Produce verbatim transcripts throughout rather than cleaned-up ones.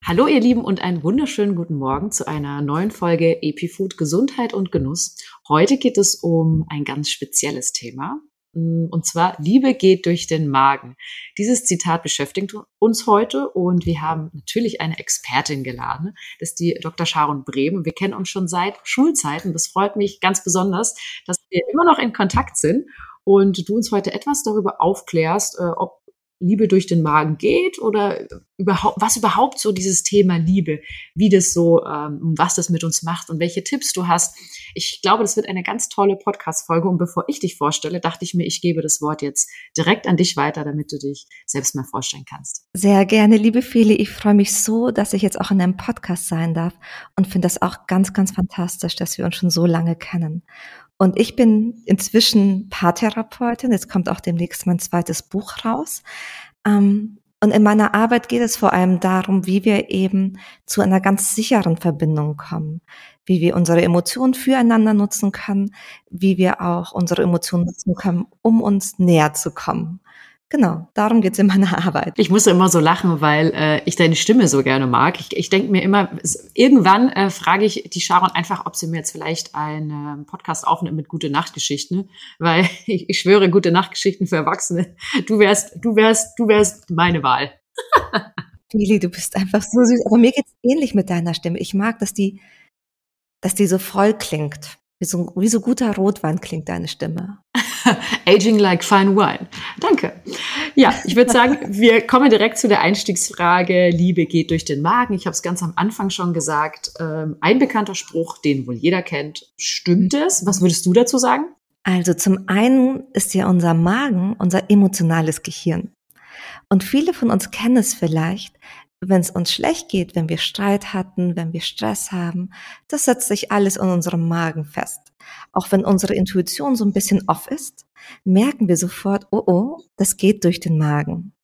Hallo ihr Lieben und einen wunderschönen guten Morgen zu einer neuen Folge EpiFood Gesundheit und Genuss. Heute geht es um ein ganz spezielles Thema, und zwar Liebe geht durch den Magen. Dieses Zitat beschäftigt uns heute und wir haben natürlich eine Expertin geladen. Das ist die Doktor Sharon Brehm. Wir kennen uns schon seit Schulzeiten. Das freut mich ganz besonders, dass wir immer noch in Kontakt sind und du uns heute etwas darüber aufklärst, ob Liebe durch den Magen geht oder überhaupt, was überhaupt so dieses Thema Liebe, wie das so, ähm, was das mit uns macht und welche Tipps du hast. Ich glaube, das wird eine ganz tolle Podcast-Folge und bevor ich dich vorstelle, dachte ich mir, ich gebe das Wort jetzt direkt an dich weiter, damit du dich selbst mal vorstellen kannst. Sehr gerne, liebe Feli. Ich freue mich so, dass ich jetzt auch in einem Podcast sein darf und finde das auch ganz, ganz fantastisch, dass wir uns schon so lange kennen. Und ich bin inzwischen Paartherapeutin. Jetzt kommt auch demnächst mein zweites Buch raus. Und in meiner Arbeit geht es vor allem darum, wie wir eben zu einer ganz sicheren Verbindung kommen, wie wir unsere Emotionen füreinander nutzen können, wie wir auch unsere Emotionen nutzen können, um uns näher zu kommen. Genau, darum geht's in meiner Arbeit. Ich muss immer so lachen, weil äh, ich deine Stimme so gerne mag. Ich, ich denke mir immer, irgendwann äh, frage ich die Sharon einfach, ob sie mir jetzt vielleicht einen Podcast aufnimmt mit Gute-Nacht-Geschichten, weil ich, ich schwöre, Gute-Nacht-Geschichten für Erwachsene, du wärst, du wärst, du wärst meine Wahl. Lili, du bist einfach so süß. Aber mir geht's ähnlich mit deiner Stimme. Ich mag, dass die, dass die so voll klingt. Wie so, wie so guter Rotwein klingt deine Stimme. Aging like fine wine. Danke. Ja, ich würde sagen, wir kommen direkt zu der Einstiegsfrage. Liebe geht durch den Magen. Ich habe es ganz am Anfang schon gesagt. Ähm, ein bekannter Spruch, den wohl jeder kennt. Stimmt es? Was würdest du dazu sagen? Also zum einen ist ja unser Magen unser emotionales Gehirn. Und viele von uns kennen es vielleicht, wenn es uns schlecht geht, wenn wir Streit hatten, wenn wir Stress haben, das setzt sich alles in unserem Magen fest. Auch wenn unsere Intuition so ein bisschen off ist, merken wir sofort, oh oh, das geht durch den Magen.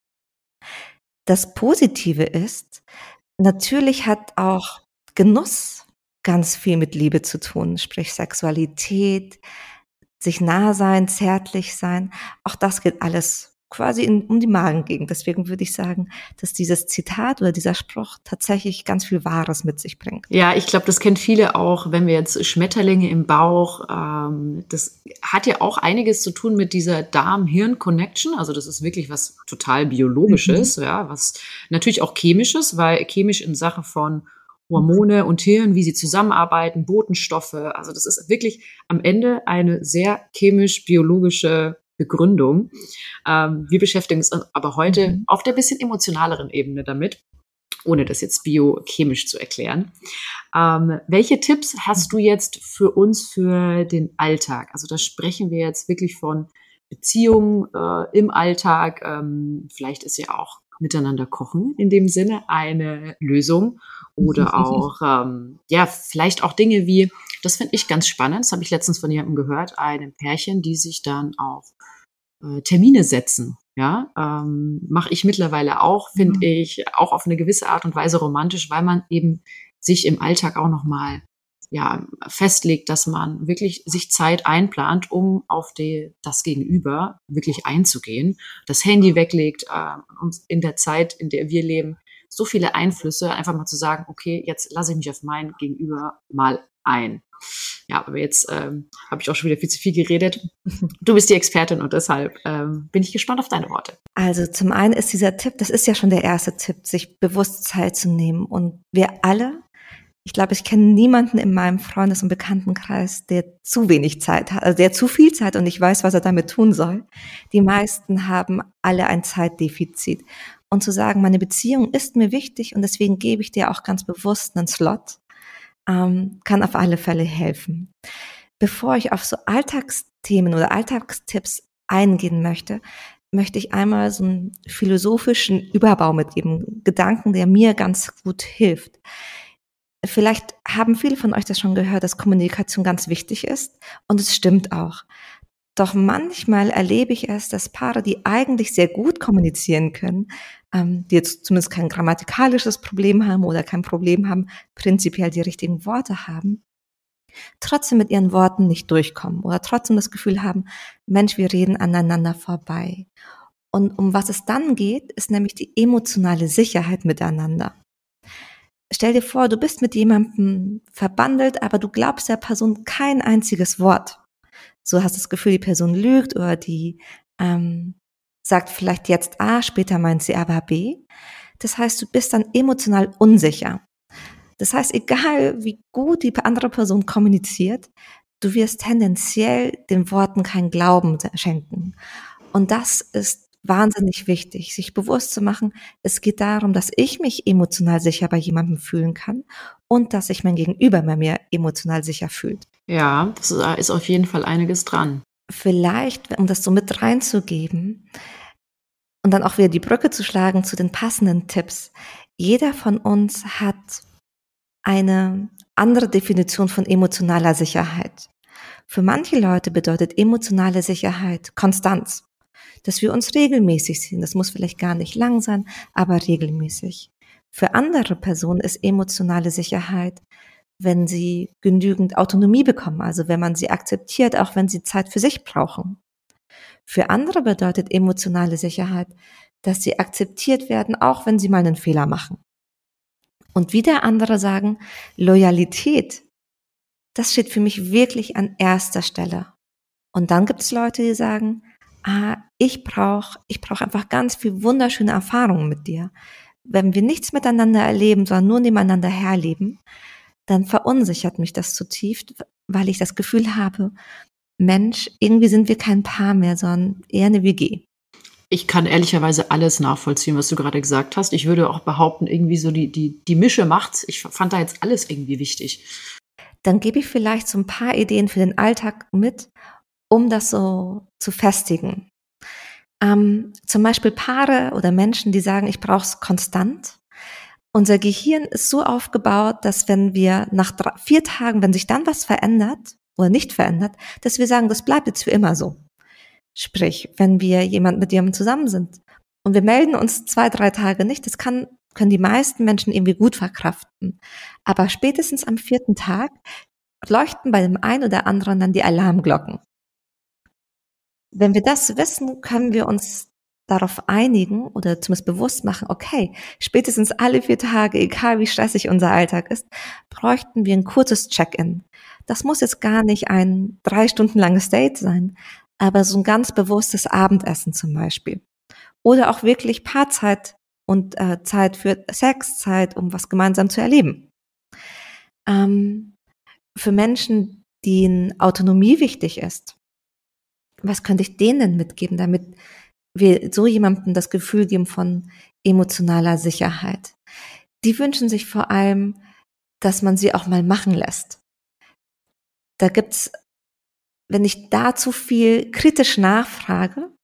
Das Positive ist, natürlich hat auch Genuss ganz viel mit Liebe zu tun, sprich Sexualität, sich nah sein, zärtlich sein, auch das geht alles quasi in, um die Magengegend. Deswegen würde ich sagen, dass dieses Zitat oder dieser Spruch tatsächlich ganz viel Wahres mit sich bringt. Ja, ich glaube, das kennen viele auch, wenn wir jetzt Schmetterlinge im Bauch, ähm, das hat ja auch einiges zu tun mit dieser Darm-Hirn-Connection. Also das ist wirklich was total Biologisches, mhm. ja, was natürlich auch Chemisches, weil chemisch in Sache von Hormone und Hirn, wie sie zusammenarbeiten, Botenstoffe, also das ist wirklich am Ende eine sehr chemisch-biologische Begründung. Ähm, wir beschäftigen uns aber heute mhm. auf der bisschen emotionaleren Ebene damit, ohne das jetzt biochemisch zu erklären. Ähm, welche Tipps hast du jetzt für uns für den Alltag? Also da sprechen wir jetzt wirklich von Beziehungen äh, im Alltag. Ähm, vielleicht ist ja auch miteinander kochen in dem Sinne eine Lösung oder auch, ähm, ja, vielleicht auch Dinge wie, das finde ich ganz spannend, das habe ich letztens von jemandem gehört, einem Pärchen, die sich dann auch äh, Termine setzen, ja, ähm, mache ich mittlerweile auch, finde mhm. ich, auch auf eine gewisse Art und Weise romantisch, weil man eben sich im Alltag auch nochmal ja, festlegt, dass man wirklich sich Zeit einplant, um auf die, das Gegenüber wirklich einzugehen, das Handy weglegt äh, und in der Zeit, in der wir leben, so viele Einflüsse, einfach mal zu sagen, okay, jetzt lasse ich mich auf mein Gegenüber mal ein. Ja, aber jetzt ähm, habe ich auch schon wieder viel zu viel geredet. Du bist die Expertin und deshalb ähm, bin ich gespannt auf deine Worte. Also zum einen ist dieser Tipp, das ist ja schon der erste Tipp, sich bewusst Zeit zu nehmen. Und wir alle, ich glaube, ich kenne niemanden in meinem Freundes- und Bekanntenkreis, der zu wenig Zeit hat, also der zu viel Zeit und nicht weiß, was er damit tun soll. Die meisten haben alle ein Zeitdefizit. Und zu sagen, meine Beziehung ist mir wichtig und deswegen gebe ich dir auch ganz bewusst einen Slot, ähm, kann auf alle Fälle helfen. Bevor ich auf so Alltagsthemen oder Alltagstipps eingehen möchte, möchte ich einmal so einen philosophischen Überbau mitgeben, Gedanken, der mir ganz gut hilft. Vielleicht haben viele von euch das schon gehört, dass Kommunikation ganz wichtig ist und es stimmt auch. Doch manchmal erlebe ich es, dass Paare, die eigentlich sehr gut kommunizieren können, ähm, die jetzt zumindest kein grammatikalisches Problem haben oder kein Problem haben, prinzipiell die richtigen Worte haben, trotzdem mit ihren Worten nicht durchkommen oder trotzdem das Gefühl haben, Mensch, wir reden aneinander vorbei. Und um was es dann geht, ist nämlich die emotionale Sicherheit miteinander. stell dir vor, du bist mit jemandem verbandelt, aber du glaubst der Person kein einziges Wort. So hast du das Gefühl, die Person lügt oder die ähm, sagt vielleicht jetzt A, später meint sie aber B. Das heißt, du bist dann emotional unsicher. Das heißt, egal wie gut die andere Person kommuniziert, du wirst tendenziell den Worten keinen Glauben schenken. Und das ist wahnsinnig wichtig, sich bewusst zu machen, es geht darum, dass ich mich emotional sicher bei jemandem fühlen kann und dass sich mein Gegenüber bei mir emotional sicher fühlt. Ja, das ist auf jeden Fall einiges dran. Vielleicht, um das so mit reinzugeben und dann auch wieder die Brücke zu schlagen zu den passenden Tipps. Jeder von uns hat eine andere Definition von emotionaler Sicherheit. Für manche Leute bedeutet emotionale Sicherheit Konstanz, dass wir uns regelmäßig sehen. Das muss vielleicht gar nicht lang sein, aber regelmäßig. Für andere Personen ist emotionale Sicherheit, wenn sie genügend Autonomie bekommen, also wenn man sie akzeptiert, auch wenn sie Zeit für sich brauchen. Für andere bedeutet emotionale Sicherheit, dass sie akzeptiert werden, auch wenn sie mal einen Fehler machen. Und wieder andere sagen, Loyalität, das steht für mich wirklich an erster Stelle. Und dann gibt es Leute, die sagen, ah, ich brauche ich brauche einfach ganz viel wunderschöne Erfahrungen mit dir. Wenn wir nichts miteinander erleben, sondern nur nebeneinander herleben, dann verunsichert mich das zutiefst, weil ich das Gefühl habe, Mensch, irgendwie sind wir kein Paar mehr, sondern eher eine W G. Ich kann ehrlicherweise alles nachvollziehen, was du gerade gesagt hast. Ich würde auch behaupten, irgendwie so die, die, die Mische macht's. Ich fand da jetzt alles irgendwie wichtig. Dann gebe ich vielleicht so ein paar Ideen für den Alltag mit, um das so zu festigen. Ähm, zum Beispiel Paare oder Menschen, die sagen, ich brauche es konstant. Unser Gehirn ist so aufgebaut, dass wenn wir nach drei, vier Tagen, wenn sich dann was verändert oder nicht verändert, dass wir sagen, das bleibt jetzt für immer so. Sprich, wenn wir jemand mit jemandem zusammen sind und wir melden uns zwei, drei Tage nicht, das kann, können die meisten Menschen irgendwie gut verkraften. Aber spätestens am vierten Tag leuchten bei dem einen oder anderen dann die Alarmglocken. Wenn wir das wissen, können wir uns darauf einigen oder zumindest bewusst machen, okay, spätestens alle vier Tage, egal wie stressig unser Alltag ist, bräuchten wir ein kurzes Check-in. Das muss jetzt gar nicht ein drei Stunden langes Date sein, aber so ein ganz bewusstes Abendessen zum Beispiel. Oder auch wirklich Paarzeit und äh, Zeit für Sex, Zeit, um was gemeinsam zu erleben. Ähm, für Menschen, denen Autonomie wichtig ist, was könnte ich denen mitgeben, damit wir so jemandem das Gefühl geben von emotionaler Sicherheit? Die wünschen sich vor allem, dass man sie auch mal machen lässt. Da gibt's, wenn ich da zu viel kritisch nachfrage,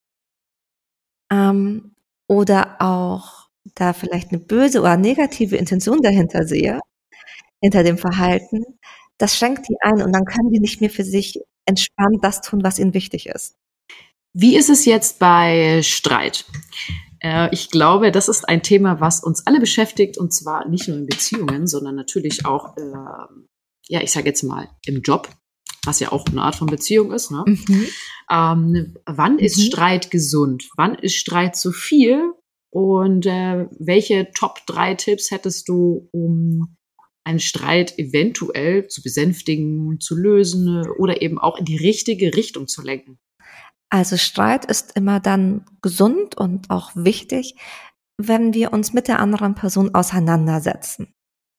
ähm, oder auch da vielleicht eine böse oder negative Intention dahinter sehe, hinter dem Verhalten, das schränkt die ein und dann können die nicht mehr für sich entspannt das tun, was ihnen wichtig ist. Wie ist es jetzt bei Streit? Äh, ich glaube, das ist ein Thema, was uns alle beschäftigt, und zwar nicht nur in Beziehungen, sondern natürlich auch, äh, ja, ich sage jetzt mal, im Job, was ja auch eine Art von Beziehung ist. Ne? Mhm. Ähm, wann mhm. ist Streit gesund? Wann ist Streit zu viel? Und äh, welche Top drei Tipps hättest du, um einen Streit eventuell zu besänftigen, zu lösen oder eben auch in die richtige Richtung zu lenken? Also Streit ist immer dann gesund und auch wichtig, wenn wir uns mit der anderen Person auseinandersetzen.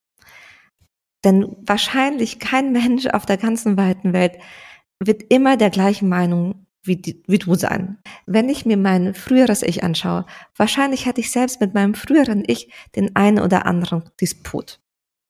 Denn wahrscheinlich kein Mensch auf der ganzen weiten Welt wird immer der gleichen Meinung wie, die, wie du sein. Wenn ich mir mein früheres Ich anschaue, wahrscheinlich hatte ich selbst mit meinem früheren Ich den einen oder anderen Disput.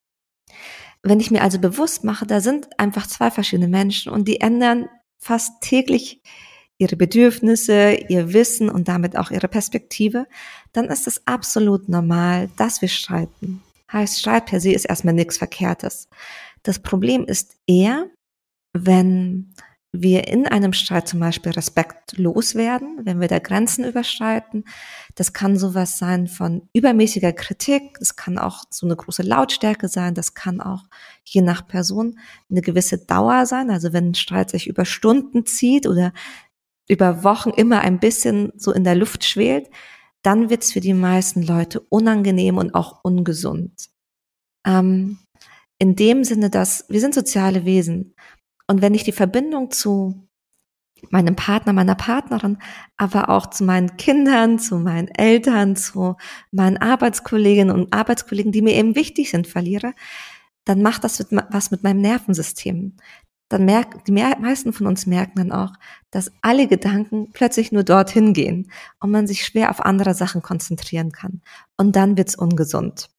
Wenn ich mir also bewusst mache, da sind einfach zwei verschiedene Menschen und die ändern fast täglich ihre Bedürfnisse, ihr Wissen und damit auch ihre Perspektive, dann ist es absolut normal, dass wir streiten. Heißt, Streit per se ist erstmal nichts Verkehrtes. Das Problem ist eher, wenn wir in einem Streit zum Beispiel respektlos werden, wenn wir da Grenzen überschreiten. Das kann sowas sein von übermäßiger Kritik, es kann auch so eine große Lautstärke sein, das kann auch je nach Person eine gewisse Dauer sein, also wenn ein Streit sich über Stunden zieht oder über Wochen immer ein bisschen so in der Luft schwelt, dann wird es für die meisten Leute unangenehm und auch ungesund. Ähm, in dem Sinne, dass wir sind soziale Wesen. Und wenn ich die Verbindung zu meinem Partner, meiner Partnerin, aber auch zu meinen Kindern, zu meinen Eltern, zu meinen Arbeitskolleginnen und Arbeitskollegen, die mir eben wichtig sind, verliere, dann macht das was mit meinem Nervensystem. Dann merken, die meisten von uns merken dann auch, dass alle Gedanken plötzlich nur dorthin gehen und man sich schwer auf andere Sachen konzentrieren kann. Und dann wird's ungesund.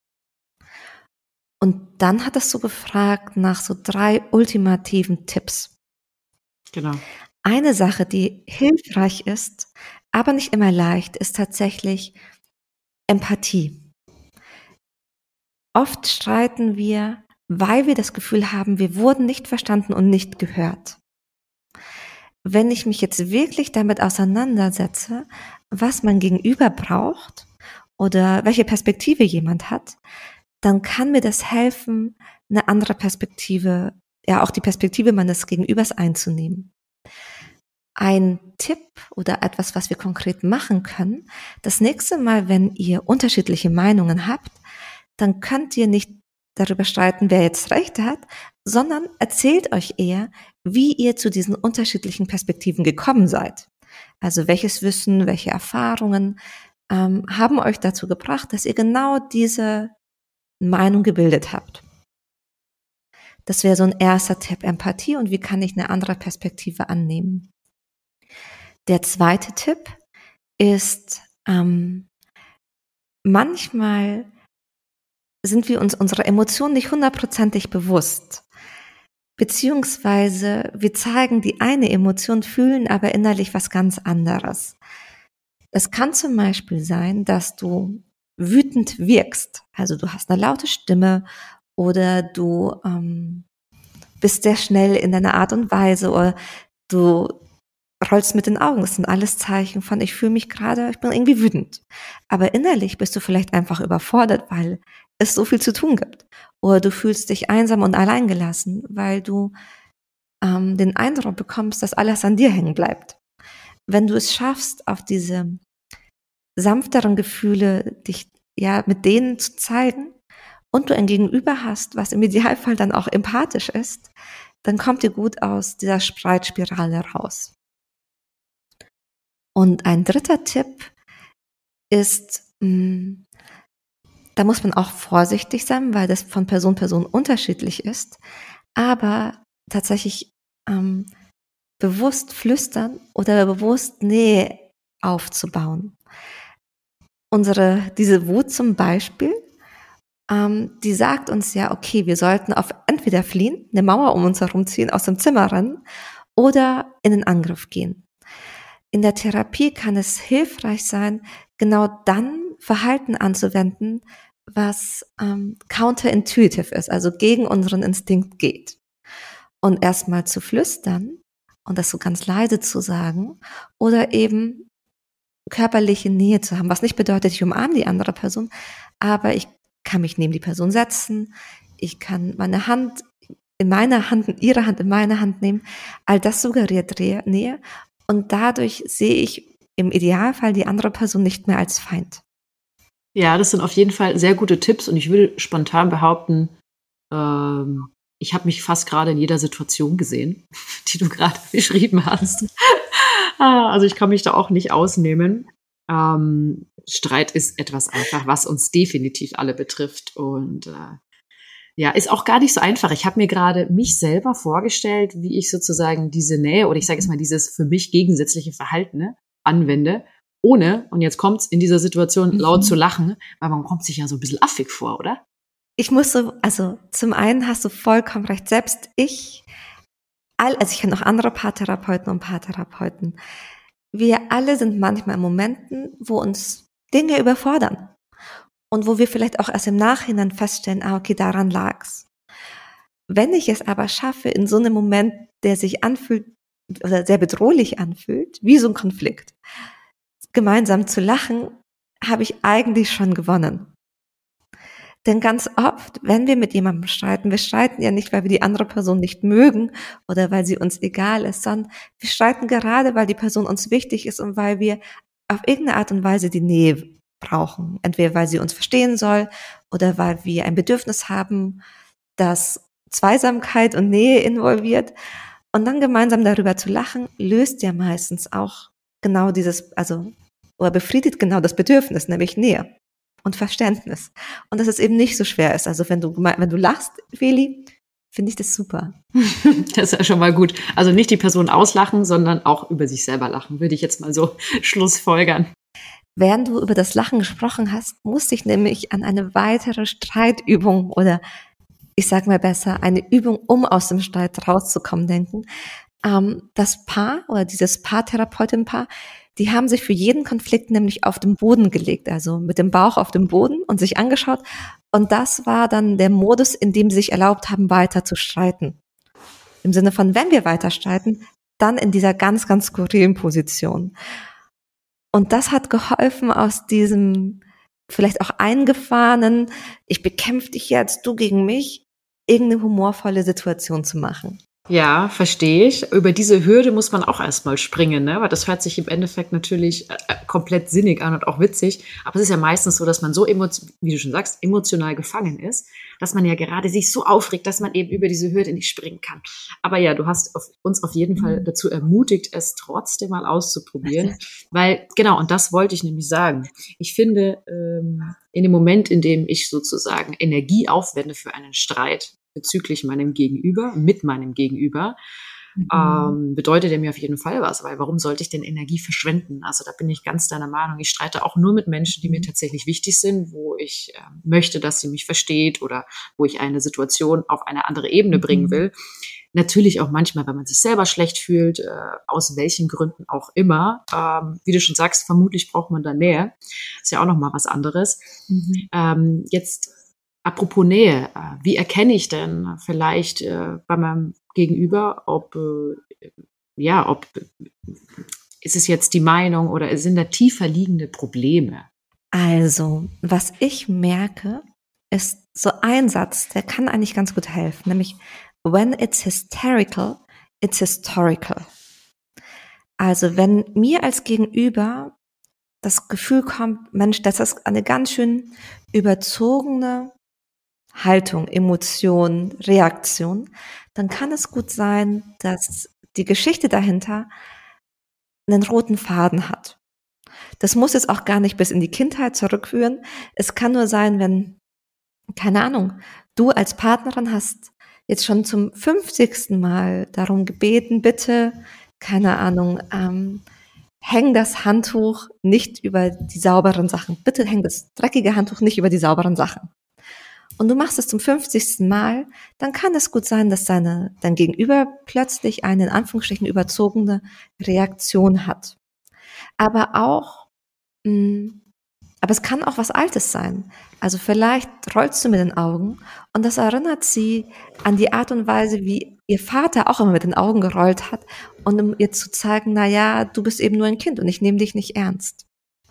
Und dann hat es so gefragt nach so drei ultimativen Tipps. Genau. Eine Sache, die hilfreich ist, aber nicht immer leicht, ist tatsächlich Empathie. Oft streiten wir, weil wir das Gefühl haben, wir wurden nicht verstanden und nicht gehört. Wenn ich mich jetzt wirklich damit auseinandersetze, was mein Gegenüber braucht oder welche Perspektive jemand hat, dann kann mir das helfen, eine andere Perspektive, ja auch die Perspektive meines Gegenübers einzunehmen. Ein Tipp oder etwas, was wir konkret machen können, das nächste Mal, wenn ihr unterschiedliche Meinungen habt, dann könnt ihr nicht darüber streiten, wer jetzt recht hat, sondern erzählt euch eher, wie ihr zu diesen unterschiedlichen Perspektiven gekommen seid. Also welches Wissen, welche Erfahrungen ähm, haben euch dazu gebracht, dass ihr genau diese Meinung gebildet habt. Das wäre so ein erster Tipp, Empathie und wie kann ich eine andere Perspektive annehmen. Der zweite Tipp ist, ähm, manchmal sind wir uns unserer Emotionen nicht hundertprozentig bewusst. Beziehungsweise wir zeigen die eine Emotion, fühlen aber innerlich was ganz anderes. Es kann zum Beispiel sein, dass du wütend wirkst. Also du hast eine laute Stimme oder du ähm, bist sehr schnell in deiner Art und Weise oder du rollst mit den Augen. Das sind alles Zeichen von, ich fühle mich gerade, ich bin irgendwie wütend. Aber innerlich bist du vielleicht einfach überfordert, weil es so viel zu tun gibt. Oder du fühlst dich einsam und alleingelassen, weil du ähm, den Eindruck bekommst, dass alles an dir hängen bleibt. Wenn du es schaffst, auf diese sanfteren Gefühle, dich ja mit denen zu zeigen und du ein Gegenüber hast, was im Idealfall dann auch empathisch ist, dann kommt ihr gut aus dieser Streitspirale raus. Und ein dritter Tipp ist, mh, da muss man auch vorsichtig sein, weil das von Person zu Person unterschiedlich ist, aber tatsächlich ähm, bewusst flüstern oder bewusst Nähe aufzubauen. Unsere, diese Wut zum Beispiel, ähm, die sagt uns ja, okay, wir sollten auf entweder fliehen, eine Mauer um uns herum ziehen, aus dem Zimmer rennen oder in den Angriff gehen. In der Therapie kann es hilfreich sein, genau dann Verhalten anzuwenden, was ähm, counterintuitive ist, also gegen unseren Instinkt geht. Und erstmal zu flüstern und das so ganz leise zu sagen oder eben körperliche Nähe zu haben, was nicht bedeutet, ich umarme die andere Person, aber ich kann mich neben die Person setzen, ich kann meine Hand in meine Hand, ihre Hand in meine Hand nehmen, all das suggeriert Nähe. Und dadurch sehe ich im Idealfall die andere Person nicht mehr als Feind. Ja, das sind auf jeden Fall sehr gute Tipps und ich würde spontan behaupten, ähm, ich habe mich fast gerade in jeder Situation gesehen, die du gerade beschrieben hast. Also ich kann mich da auch nicht ausnehmen. Ähm, Streit ist etwas einfach, was uns definitiv alle betrifft und äh, ja, ist auch gar nicht so einfach. Ich habe mir gerade mich selber vorgestellt, wie ich sozusagen diese Nähe oder ich sage jetzt mal dieses für mich gegensätzliche Verhalten ne, anwende, ohne, und jetzt kommt's, in dieser Situation laut mhm. zu lachen, weil man kommt sich ja so ein bisschen affig vor, oder? Ich muss so, also zum einen hast du vollkommen recht, selbst ich, all, also ich kenne auch andere Paartherapeuten und Paartherapeuten, wir alle sind manchmal in Momenten, wo uns Dinge überfordern. Und wo wir vielleicht auch erst im Nachhinein feststellen, ah, okay, daran lag's. Wenn ich es aber schaffe, in so einem Moment, der sich anfühlt oder sehr bedrohlich anfühlt, wie so ein Konflikt, gemeinsam zu lachen, habe ich eigentlich schon gewonnen. Denn ganz oft, wenn wir mit jemandem streiten, wir streiten ja nicht, weil wir die andere Person nicht mögen oder weil sie uns egal ist, sondern wir streiten gerade, weil die Person uns wichtig ist und weil wir auf irgendeine Art und Weise die Nähe brauchen. Entweder weil sie uns verstehen soll oder weil wir ein Bedürfnis haben, das Zweisamkeit und Nähe involviert. Und dann gemeinsam darüber zu lachen, löst ja meistens auch genau dieses, also, oder befriedigt genau das Bedürfnis, nämlich Nähe und Verständnis. Und dass es eben nicht so schwer ist. Also wenn du, wenn du lachst, Feli, finde ich das super. Das ist ja schon mal gut. Also nicht die Person auslachen, sondern auch über sich selber lachen, würde ich jetzt mal so schlussfolgern. Während du über das Lachen gesprochen hast, musste ich nämlich an eine weitere Streitübung oder ich sage mal besser, eine Übung, um aus dem Streit rauszukommen, denken. Ähm, das Paar oder dieses Paartherapeutin-Paar, die haben sich für jeden Konflikt nämlich auf den Boden gelegt, also mit dem Bauch auf dem Boden und sich angeschaut. Und das war dann der Modus, in dem sie sich erlaubt haben, weiter zu streiten. Im Sinne von, wenn wir weiter streiten, dann in dieser ganz, ganz skurrilen Position. Und das hat geholfen, aus diesem vielleicht auch eingefahrenen, ich bekämpfe dich jetzt, du gegen mich, irgendeine humorvolle Situation zu machen. Ja, verstehe ich. Über diese Hürde muss man auch erstmal springen, ne? Weil das hört sich im Endeffekt natürlich äh, komplett sinnig an und auch witzig. Aber es ist ja meistens so, dass man so, emotio- wie du schon sagst, emotional gefangen ist, dass man ja gerade sich so aufregt, dass man eben über diese Hürde nicht springen kann. Aber ja, du hast auf, uns auf jeden Fall dazu ermutigt, es trotzdem mal auszuprobieren. Weil, genau, und das wollte ich nämlich sagen. Ich finde, ähm, in dem Moment, in dem ich sozusagen Energie aufwende für einen Streit, bezüglich meinem Gegenüber, mit meinem Gegenüber, mhm. ähm, bedeutet er mir auf jeden Fall was, weil warum sollte ich denn Energie verschwenden? Also da bin ich ganz deiner Meinung. Ich streite auch nur mit Menschen, die mir tatsächlich wichtig sind, wo ich äh, möchte, dass sie mich versteht oder wo ich eine Situation auf eine andere Ebene bringen will. Natürlich auch manchmal, wenn man sich selber schlecht fühlt, äh, aus welchen Gründen auch immer. Ähm, wie du schon sagst, vermutlich braucht man da Nähe. Ist ja auch nochmal was anderes. Mhm. Ähm, jetzt apropos Nähe, wie erkenne ich denn vielleicht äh, bei meinem Gegenüber, ob, äh, ja, ob, ist es jetzt die Meinung oder sind da tiefer liegende Probleme? Also, was ich merke, ist so ein Satz, der kann eigentlich ganz gut helfen, nämlich, when it's hysterical, it's historical. Also, wenn mir als Gegenüber das Gefühl kommt, Mensch, das ist eine ganz schön überzogene Haltung, Emotion, Reaktion, dann kann es gut sein, dass die Geschichte dahinter einen roten Faden hat. Das muss jetzt auch gar nicht bis in die Kindheit zurückführen. Es kann nur sein, wenn, keine Ahnung, du als Partnerin hast jetzt schon zum fünfzigsten Mal darum gebeten, bitte, keine Ahnung, ähm, häng das Handtuch nicht über die sauberen Sachen. Bitte häng das dreckige Handtuch nicht über die sauberen Sachen. Und du machst es zum fünfzigsten Mal, dann kann es gut sein, dass deine, dein Gegenüber plötzlich eine in Anführungsstrichen überzogene Reaktion hat. Aber auch, mh, aber es kann auch was Altes sein. Also vielleicht rollst du mit den Augen und das erinnert sie an die Art und Weise, wie ihr Vater auch immer mit den Augen gerollt hat und um ihr zu zeigen, na ja, du bist eben nur ein Kind und ich nehme dich nicht ernst.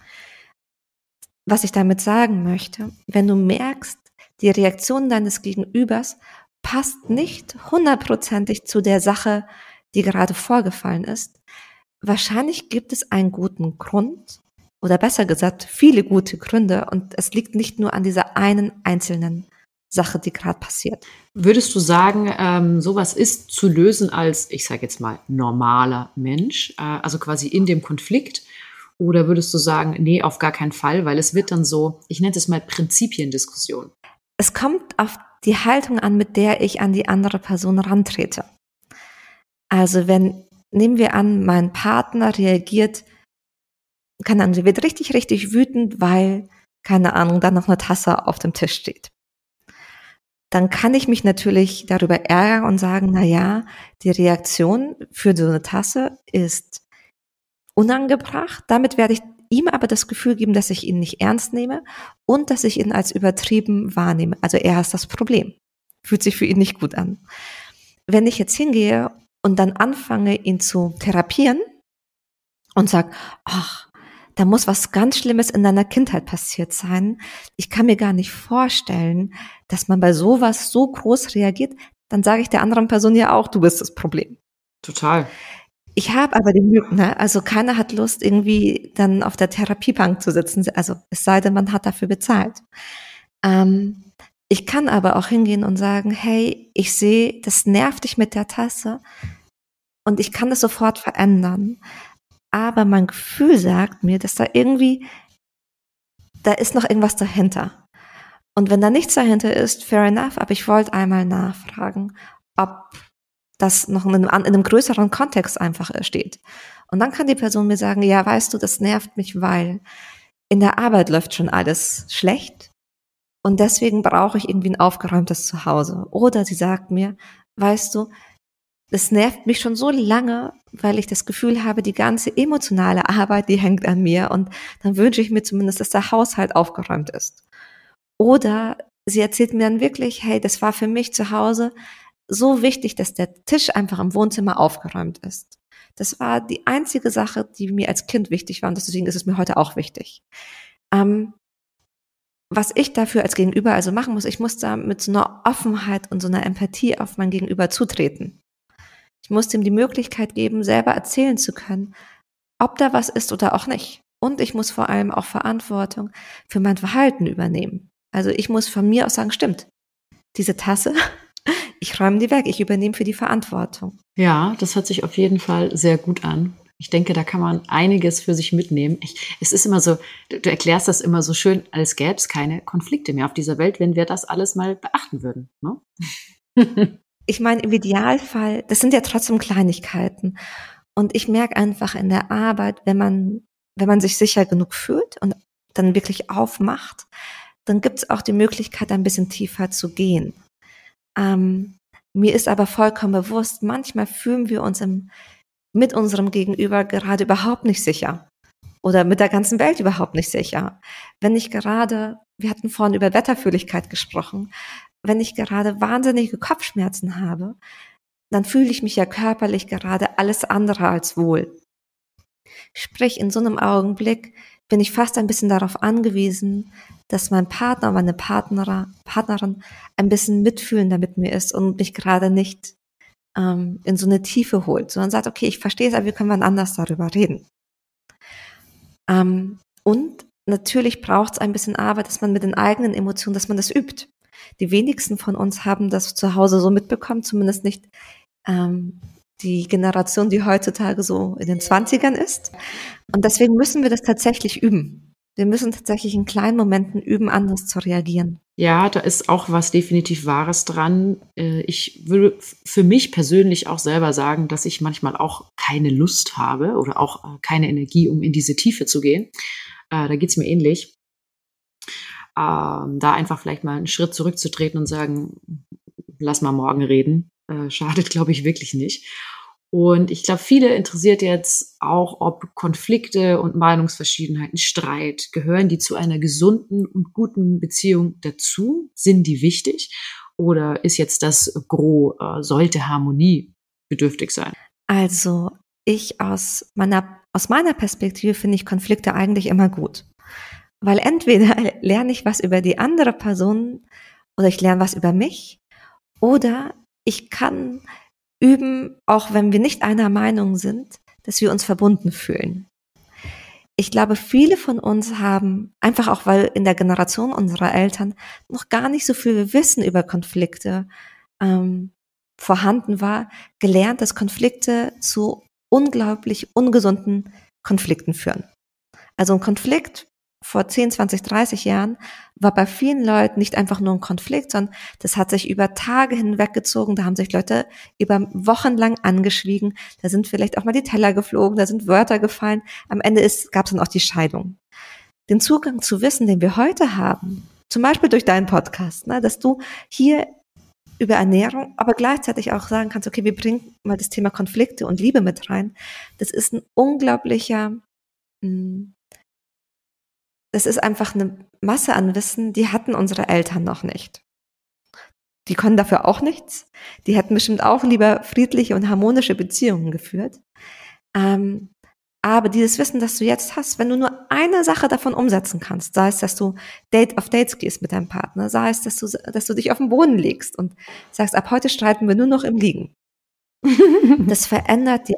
Was ich damit sagen möchte, wenn du merkst, die Reaktion deines Gegenübers passt nicht hundertprozentig zu der Sache, die gerade vorgefallen ist. Wahrscheinlich gibt es einen guten Grund oder besser gesagt viele gute Gründe und es liegt nicht nur an dieser einen einzelnen Sache, die gerade passiert. Würdest du sagen, ähm, sowas ist zu lösen als, ich sage jetzt mal, normaler Mensch, äh, also quasi in dem Konflikt? Oder würdest du sagen, nee, auf gar keinen Fall, weil es wird dann so, ich nenne es mal Prinzipiendiskussion. Es kommt auf die Haltung an, mit der ich an die andere Person rantrete. Also wenn, nehmen wir an, mein Partner reagiert, keine Ahnung, der wird richtig, richtig wütend, weil, keine Ahnung, da noch eine Tasse auf dem Tisch steht. Dann kann ich mich natürlich darüber ärgern und sagen, na ja, die Reaktion für so eine Tasse ist unangebracht. Damit werde ich ihm aber das Gefühl geben, dass ich ihn nicht ernst nehme und dass ich ihn als übertrieben wahrnehme. Also er ist das Problem. Fühlt sich für ihn nicht gut an. Wenn ich jetzt hingehe und dann anfange, ihn zu therapieren und sage, ach, da muss was ganz Schlimmes in deiner Kindheit passiert sein. Ich kann mir gar nicht vorstellen, dass man bei sowas so groß reagiert. Dann sage ich der anderen Person ja auch, du bist das Problem. Total. Ich habe aber die Möglichkeit, ne? Also keiner hat Lust, irgendwie dann auf der Therapiebank zu sitzen. Also es sei denn, man hat dafür bezahlt. Ähm, ich kann aber auch hingehen und sagen, hey, ich sehe, das nervt dich mit der Tasse und ich kann das sofort verändern. Aber mein Gefühl sagt mir, dass da irgendwie, da ist noch irgendwas dahinter. Und wenn da nichts dahinter ist, fair enough, aber ich wollte einmal nachfragen, ob das noch in einem, in einem größeren Kontext einfach steht. Und dann kann die Person mir sagen, ja, weißt du, das nervt mich, weil in der Arbeit läuft schon alles schlecht und deswegen brauche ich irgendwie ein aufgeräumtes Zuhause. Oder sie sagt mir, weißt du, das nervt mich schon so lange, weil ich das Gefühl habe, die ganze emotionale Arbeit, die hängt an mir und dann wünsche ich mir zumindest, dass der Haushalt aufgeräumt ist. Oder sie erzählt mir dann wirklich, hey, das war für mich zu Hause so wichtig, dass der Tisch einfach im Wohnzimmer aufgeräumt ist. Das war die einzige Sache, die mir als Kind wichtig war und deswegen ist es mir heute auch wichtig. Ähm, was ich dafür als Gegenüber also machen muss, ich muss da mit so einer Offenheit und so einer Empathie auf mein Gegenüber zutreten. Ich muss ihm die Möglichkeit geben, selber erzählen zu können, ob da was ist oder auch nicht. Und ich muss vor allem auch Verantwortung für mein Verhalten übernehmen. Also ich muss von mir aus sagen, stimmt, diese Tasse, ich räume die weg, ich übernehme für die Verantwortung. Ja, das hört sich auf jeden Fall sehr gut an. Ich denke, da kann man einiges für sich mitnehmen. Ich, es ist immer so, du, du erklärst das immer so schön, als gäbe es keine Konflikte mehr auf dieser Welt, wenn wir das alles mal beachten würden. Ne? Ich meine, im Idealfall, das sind ja trotzdem Kleinigkeiten. Und ich merke einfach in der Arbeit, wenn man, wenn man sich sicher genug fühlt und dann wirklich aufmacht, dann gibt es auch die Möglichkeit, ein bisschen tiefer zu gehen. Ähm, mir ist aber vollkommen bewusst, manchmal fühlen wir uns im, mit unserem Gegenüber gerade überhaupt nicht sicher oder mit der ganzen Welt überhaupt nicht sicher. Wenn ich gerade, wir hatten vorhin über Wetterfühligkeit gesprochen, wenn ich gerade wahnsinnige Kopfschmerzen habe, dann fühle ich mich ja körperlich gerade alles andere als wohl. Sprich, in so einem Augenblick bin ich fast ein bisschen darauf angewiesen, dass mein Partner, meine Partner, Partnerin ein bisschen mitfühlender mit mir ist und mich gerade nicht ähm, in so eine Tiefe holt, sondern sagt, okay, ich verstehe es, aber wir können wann anders darüber reden. Ähm, und natürlich braucht es ein bisschen Arbeit, dass man mit den eigenen Emotionen, dass man das übt. Die wenigsten von uns haben das zu Hause so mitbekommen, zumindest nicht ähm, die Generation, die heutzutage so in den Zwanzigern ist. Und deswegen müssen wir das tatsächlich üben. Wir müssen tatsächlich in kleinen Momenten üben, anders zu reagieren. Ja, da ist auch was definitiv Wahres dran. Ich würde für mich persönlich auch selber sagen, dass ich manchmal auch keine Lust habe oder auch keine Energie, um in diese Tiefe zu gehen. Da geht's mir ähnlich. Da einfach vielleicht mal einen Schritt zurückzutreten und sagen, lass mal morgen reden, schadet, glaube ich, wirklich nicht. Und ich glaube, viele interessiert jetzt auch, ob Konflikte und Meinungsverschiedenheiten, Streit, gehören die zu einer gesunden und guten Beziehung dazu? Sind die wichtig? Oder ist jetzt das Gros, äh, sollte Harmonie bedürftig sein? Also ich aus meiner, aus meiner Perspektive finde ich Konflikte eigentlich immer gut. Weil entweder lerne ich was über die andere Person oder ich lerne was über mich oder ich kann üben, auch wenn wir nicht einer Meinung sind, dass wir uns verbunden fühlen. Ich glaube, viele von uns haben, einfach auch weil in der Generation unserer Eltern noch gar nicht so viel Wissen über Konflikte ähm, vorhanden war, gelernt, dass Konflikte zu unglaublich ungesunden Konflikten führen. Also ein Konflikt vor zehn, zwanzig, dreißig Jahren war bei vielen Leuten nicht einfach nur ein Konflikt, sondern das hat sich über Tage hinweggezogen. Da haben sich Leute über Wochen lang angeschwiegen. Da sind vielleicht auch mal die Teller geflogen, da sind Wörter gefallen. Am Ende gab es dann auch die Scheidung. Den Zugang zu Wissen, den wir heute haben, zum Beispiel durch deinen Podcast, ne, dass du hier über Ernährung, aber gleichzeitig auch sagen kannst, okay, wir bringen mal das Thema Konflikte und Liebe mit rein. Das ist ein unglaublicher mh, Das ist einfach eine Masse an Wissen, die hatten unsere Eltern noch nicht. Die können dafür auch nichts. Die hätten bestimmt auch lieber friedliche und harmonische Beziehungen geführt. Ähm, aber dieses Wissen, das du jetzt hast, wenn du nur eine Sache davon umsetzen kannst, sei es, dass du Date auf Dates gehst mit deinem Partner, sei es, dass du, dass du dich auf den Boden legst und sagst, ab heute streiten wir nur noch im Liegen. Das verändert die Art und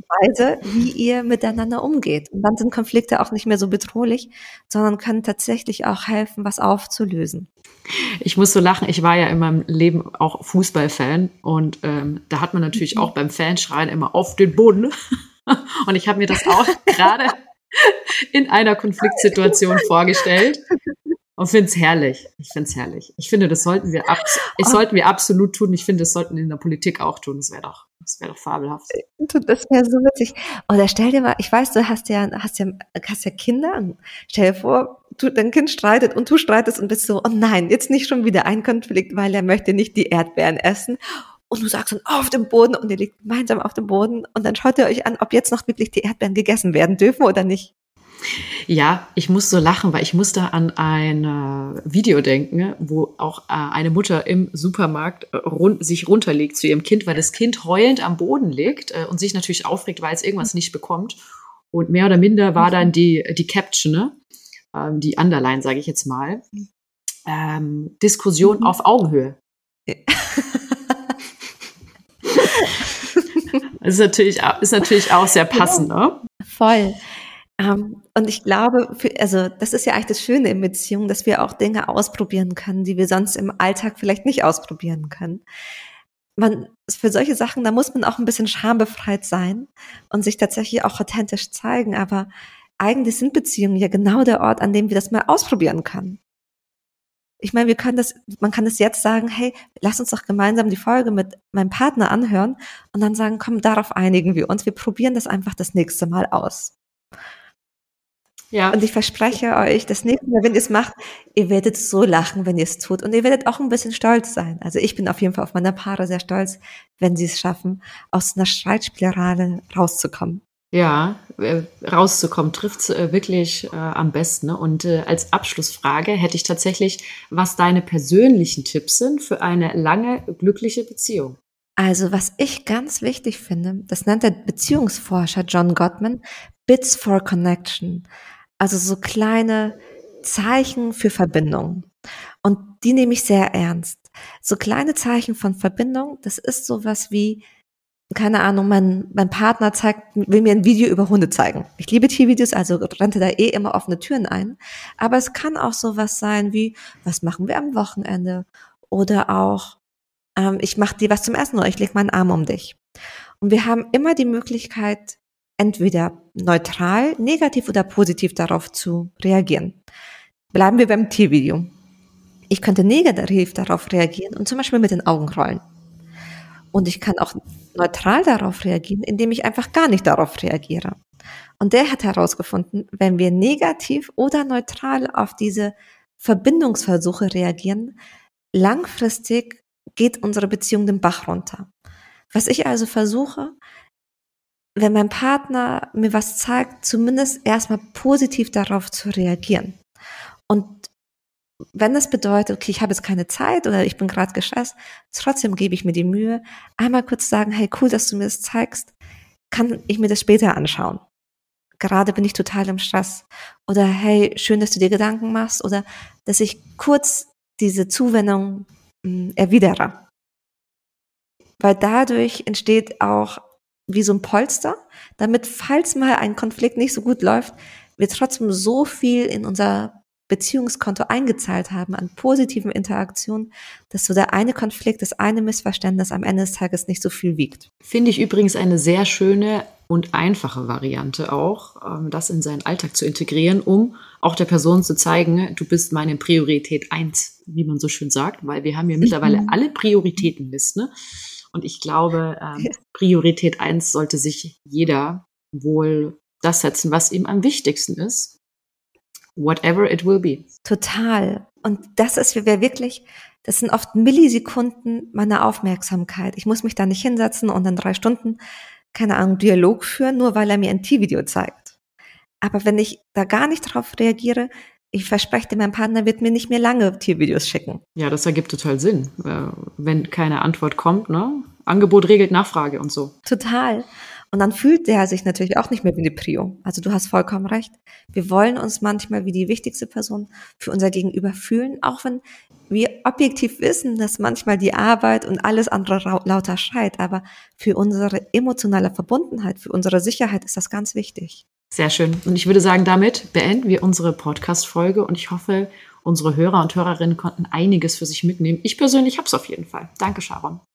Weise, wie ihr miteinander umgeht. Und dann sind Konflikte auch nicht mehr so bedrohlich, sondern können tatsächlich auch helfen, was aufzulösen. Ich muss so lachen, ich war ja in meinem Leben auch Fußballfan und ähm, da hat man natürlich auch beim Fanschreien immer auf den Boden. Und ich habe mir das auch gerade in einer Konfliktsituation vorgestellt und finde es herrlich. Ich finde es herrlich. Ich finde, das sollten wir, abs- ich sollten wir absolut tun. Ich finde, das sollten wir in der Politik auch tun. Das wäre doch, das wäre doch fabelhaft. Das wäre so witzig. Oder stell dir mal, ich weiß, du hast ja, hast ja, hast ja Kinder. Und stell dir vor, du, dein Kind streitet und du streitest und bist so, oh nein, jetzt nicht schon wieder ein Konflikt, weil er möchte nicht die Erdbeeren essen. Und du sagst dann auf dem Boden und ihr liegt gemeinsam auf dem Boden und dann schaut ihr euch an, ob jetzt noch wirklich die Erdbeeren gegessen werden dürfen oder nicht. Ja, ich muss so lachen, weil ich muss da an ein äh, Video denken, wo auch äh, eine Mutter im Supermarkt äh, run- sich runterlegt zu ihrem Kind, weil das Kind heulend am Boden liegt äh, und sich natürlich aufregt, weil es irgendwas nicht bekommt. Und mehr oder minder war dann die, die Caption, ne? ähm, die Underline, sage ich jetzt mal, ähm, Diskussion mhm. auf Augenhöhe. Das ist natürlich, ist natürlich auch sehr passend, ne? Voll. Um, und ich glaube, für, also das ist ja eigentlich das Schöne in Beziehungen, dass wir auch Dinge ausprobieren können, die wir sonst im Alltag vielleicht nicht ausprobieren können. Man, für solche Sachen, da muss man auch ein bisschen schambefreit sein und sich tatsächlich auch authentisch zeigen. Aber eigentlich sind Beziehungen ja genau der Ort, an dem wir das mal ausprobieren können. Ich meine, wir können das, man kann das jetzt sagen, hey, lass uns doch gemeinsam die Folge mit meinem Partner anhören und dann sagen, komm, darauf einigen wir uns. Wir probieren das einfach das nächste Mal aus. Ja. Und ich verspreche euch, das nächste Mal, wenn ihr es macht, ihr werdet so lachen, wenn ihr es tut. Und ihr werdet auch ein bisschen stolz sein. Also ich bin auf jeden Fall auf meine Paare sehr stolz, wenn sie es schaffen, aus einer Streitspirale rauszukommen. Ja, äh, rauszukommen, trifft's äh, wirklich äh, am besten. Ne? Und äh, als Abschlussfrage hätte ich tatsächlich, was deine persönlichen Tipps sind für eine lange, glückliche Beziehung. Also was ich ganz wichtig finde, das nennt der Beziehungsforscher John Gottman, Bits for Connection. Also so kleine Zeichen für Verbindung. Und die nehme ich sehr ernst. So kleine Zeichen von Verbindung, das ist sowas wie, keine Ahnung, mein, mein Partner zeigt, will mir ein Video über Hunde zeigen. Ich liebe Tiervideos, also renne da eh immer offene Türen ein. Aber es kann auch sowas sein wie, was machen wir am Wochenende? Oder auch, ähm, ich mache dir was zum Essen oder ich lege meinen Arm um dich. Und wir haben immer die Möglichkeit, entweder neutral, negativ oder positiv darauf zu reagieren. Bleiben wir beim Tiervideo. Ich könnte negativ darauf reagieren und zum Beispiel mit den Augen rollen. Und ich kann auch neutral darauf reagieren, indem ich einfach gar nicht darauf reagiere. Und der hat herausgefunden, wenn wir negativ oder neutral auf diese Verbindungsversuche reagieren, langfristig geht unsere Beziehung den Bach runter. Was ich also versuche, wenn mein Partner mir was zeigt, zumindest erstmal positiv darauf zu reagieren. Und wenn das bedeutet, okay, ich habe jetzt keine Zeit oder ich bin gerade gestresst, trotzdem gebe ich mir die Mühe, einmal kurz sagen, hey, cool, dass du mir das zeigst, kann ich mir das später anschauen. Gerade bin ich total im Stress. Oder hey, schön, dass du dir Gedanken machst. Oder dass ich kurz diese Zuwendung mh, erwidere. Weil dadurch entsteht auch wie so ein Polster, damit, falls mal ein Konflikt nicht so gut läuft, wir trotzdem so viel in unser Beziehungskonto eingezahlt haben an positiven Interaktionen, dass so der eine Konflikt, das eine Missverständnis am Ende des Tages nicht so viel wiegt. Finde ich übrigens eine sehr schöne und einfache Variante auch, das in seinen Alltag zu integrieren, um auch der Person zu zeigen, du bist meine Priorität eins, wie man so schön sagt, weil wir haben ja mittlerweile alle Prioritätenlisten, ne? Und ich glaube, ähm, Priorität eins sollte sich jeder wohl das setzen, was ihm am wichtigsten ist. Whatever it will be. Total. Und das ist wäre wirklich, das sind oft Millisekunden meiner Aufmerksamkeit. Ich muss mich da nicht hinsetzen und dann drei Stunden, keine Ahnung, Dialog führen, nur weil er mir ein T-Video zeigt. Aber wenn ich da gar nicht drauf reagiere, ich verspreche dir, mein Partner wird mir nicht mehr lange Tiervideos schicken. Ja, das ergibt total Sinn. Wenn keine Antwort kommt, ne? Angebot regelt Nachfrage und so. Total. Und dann fühlt der sich natürlich auch nicht mehr wie eine Prio. Also du hast vollkommen recht. Wir wollen uns manchmal wie die wichtigste Person für unser Gegenüber fühlen, auch wenn wir objektiv wissen, dass manchmal die Arbeit und alles andere lauter schreit. Aber für unsere emotionale Verbundenheit, für unsere Sicherheit ist das ganz wichtig. Sehr schön. Und ich würde sagen, damit beenden wir unsere Podcast-Folge und ich hoffe, unsere Hörer und Hörerinnen konnten einiges für sich mitnehmen. Ich persönlich habe es auf jeden Fall. Danke, Sharon.